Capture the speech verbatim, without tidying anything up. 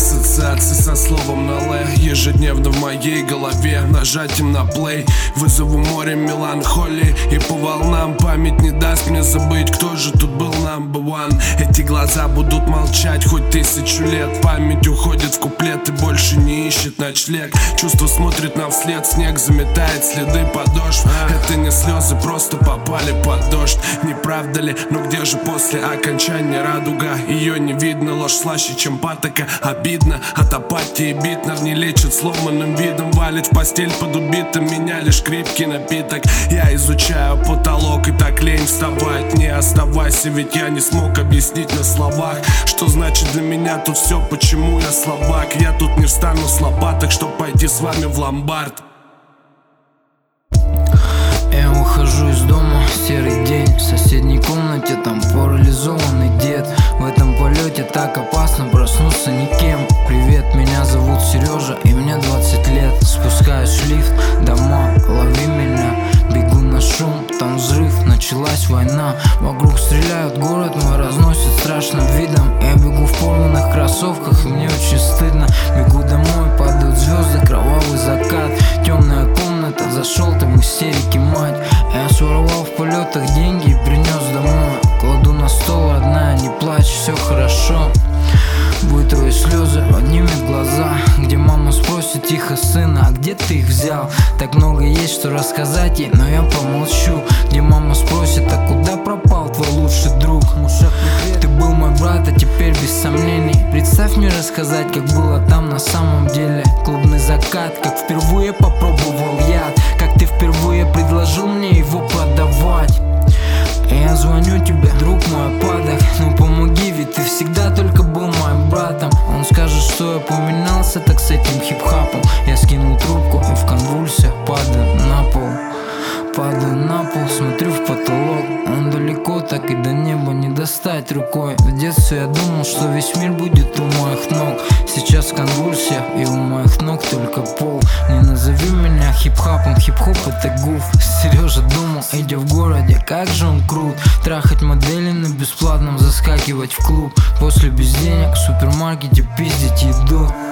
Ассоциации со словом на «л» ежедневно в моей голове. Нажатием на плей вызову море меланхолии, и по волнам память не даст мне забыть, кто же тут был number one. Эти глаза будут молчать хоть тысячу лет. Память уходит в куплет и больше не ищет ночлег. Чувство смотрит нам вслед, снег заметает следы подошв. Это не слезы, просто попали под дождь. Не правда ли? Но где же после окончания радуга? Ее не видно, ложь слаще, чем патока. Обидно, от апатии Битнер не лечит сломанным видом. Валит в постель под убитым, меня лишь крепкий напиток. Я изучаю потолок и так лень вставать. Не оставайся, ведь я не смог объяснить на словах, что значит для меня тут все, почему я слабак. Я тут не встану с лопаток, чтоб пойти с вами в ломбард. Я ухожу из дома, серый день. В соседней комнате там парализованный дед. В этом полете так опасно проснуться никем. Привет, меня зовут Сережа, и мне двадцать лет. Спускаюсь в лифт, дома, лови меня. Бегу на шум, там взрыв, началась война. Вокруг стреляют, город мой разносит страшным видом. Я бегу в порванных кроссовках, и мне очень стыдно. Бегу домой, падают звезды, кровавый закат. Темная комната, зашел ты в истерике, мать. Я своровал в полетах деньги и принес домой. Кладу на стол, родная, не плачь, все хорошо. Вытру слезы, поднимет глаза. Где мама спросит тихо: сына, а где ты их взял? Так много есть, что рассказать ей, но я помолчу. Где мама спросит: а куда пропал твой лучший друг? Ты был мой брат, а теперь без сомнений. Представь мне рассказать, как было там на самом деле. Клубный закат, как впервые попробовал яд. Как ты впервые предложил мне его продавать. Я звоню тебе, друг мой опадок. Ну помоги, ведь ты всегда только был моим братом. Он скажет, что я поменялся, так с этим хип-хапом. Я скинул трубку и в конвульсиях падаю на пол. Падаю на пол, смотрю в потолок. Он далеко, так и до неба не достать рукой. В детстве я думал, что весь мир будет у моих ног. Сейчас конвульсия, и у моих ног только пол. Не назови меня хип-хапом, хип-хоп это гуф. Сережа думал, идя в городе, как же он крут. Трахать модели на бесплатном, заскакивать в клуб. После без денег в супермаркете пиздить еду.